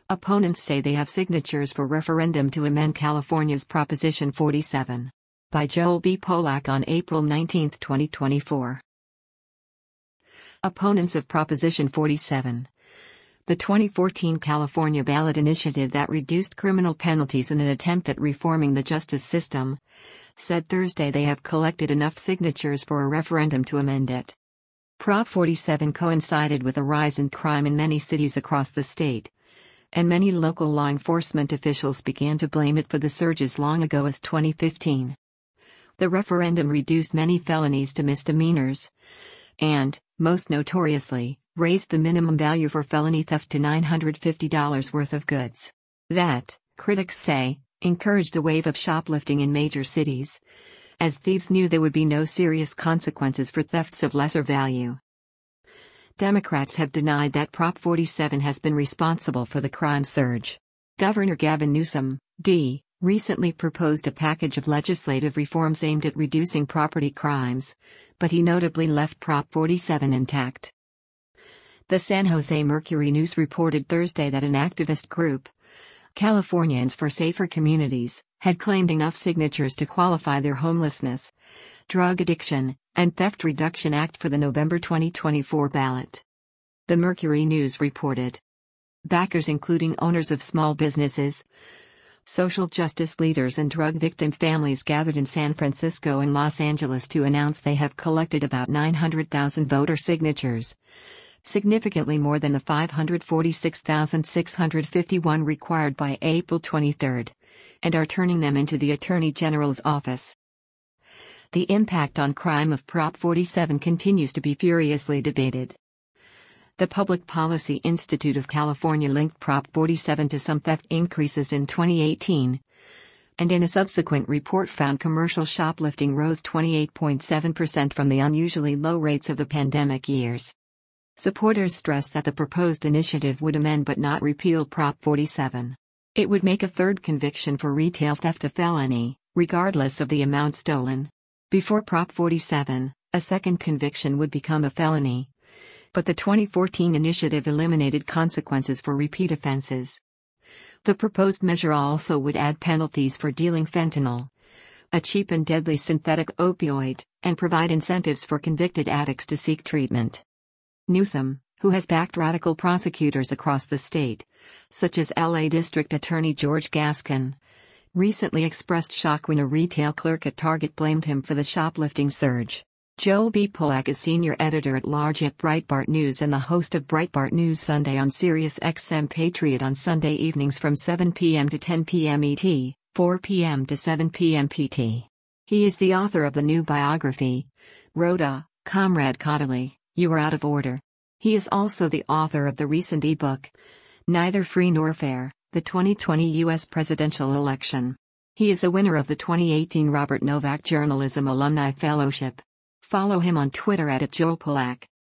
Opponents say they have signatures for referendum to amend California's Proposition 47. By Joel B. Polak on April 19, 2024. Opponents of Proposition 47. The 2014 California ballot initiative that reduced criminal penalties in an attempt at reforming the justice system, said Thursday they have collected enough signatures for a referendum to amend it. Prop 47 coincided with a rise in crime in many cities across the state, and many local law enforcement officials began to blame it for the surge as long ago as 2015. The referendum reduced many felonies to misdemeanors, and, most notoriously, raised the minimum value for felony theft to $950 worth of goods. That, critics say, encouraged a wave of shoplifting in major cities, as thieves knew there would be no serious consequences for thefts of lesser value. Democrats have denied that Prop 47 has been responsible for the crime surge. Governor Gavin Newsom, D., recently proposed a package of legislative reforms aimed at reducing property crimes, but he notably left Prop 47 intact. The San Jose Mercury News reported Thursday that an activist group, Californians for Safer Communities, had claimed enough signatures to qualify their homelessness, drug addiction, and theft reduction act for the November 2024 ballot. The Mercury News reported. Backers including owners of small businesses, social justice leaders and drug victim families gathered in San Francisco and Los Angeles to announce they have collected about 900,000 voter signatures, significantly more than the 546,651 required by April 23, and are turning them into the Attorney General's office. The impact on crime of Prop 47 continues to be furiously debated. The Public Policy Institute of California linked Prop 47 to some theft increases in 2018, and in a subsequent report found commercial shoplifting rose 28.7% from the unusually low rates of the pandemic years. Supporters stress that the proposed initiative would amend but not repeal Prop 47. It would make a third conviction for retail theft a felony, regardless of the amount stolen. Before Prop 47, a second conviction would become a felony. But the 2014 initiative eliminated consequences for repeat offenses. The proposed measure also would add penalties for dealing fentanyl, a cheap and deadly synthetic opioid, and provide incentives for convicted addicts to seek treatment. Newsom, who has backed radical prosecutors across the state, such as LA District Attorney George Gascon, recently expressed shock when a retail clerk at Target blamed him for the shoplifting surge. Joel B. Polak is senior editor-at-large at Breitbart News and the host of Breitbart News Sunday on Sirius XM Patriot on Sunday evenings from 7 p.m. to 10 p.m. ET, 4 p.m. to 7 p.m. PT. He is the author of the new biography, Rhoda, Comrade Caudill, You Are Out of Order. He is also the author of the recent ebook, Neither Free Nor Fair, the 2020 U.S. Presidential Election. He is a winner of the 2018 Robert Novak Journalism Alumni Fellowship. Follow him on Twitter @JoelPolak.